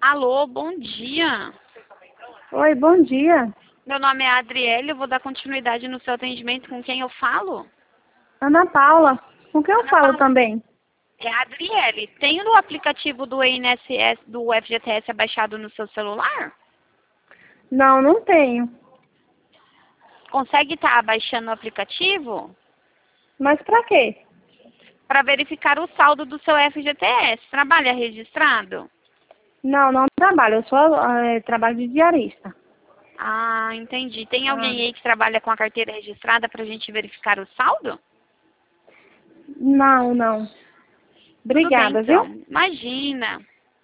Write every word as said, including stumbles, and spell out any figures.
Alô, bom dia. Oi, bom dia. Meu nome é Adriele, eu vou dar continuidade no seu atendimento. Com quem eu falo? Ana Paula. Com quem eu Ana falo Paula. também? É a Adriele. Tem o aplicativo do I N S S, do F G T S baixado no seu celular? Não, não tenho. Consegue estar baixando o aplicativo? Mas pra quê? Para verificar o saldo do seu F G T S. Trabalha registrado? Não, não trabalho. Eu sou eh, trabalho de diarista. Ah, entendi. Tem Ah, alguém aí que trabalha com a carteira registrada para a gente verificar o saldo? não, não. Tudo bem, Obrigada, viu? então. Imagina.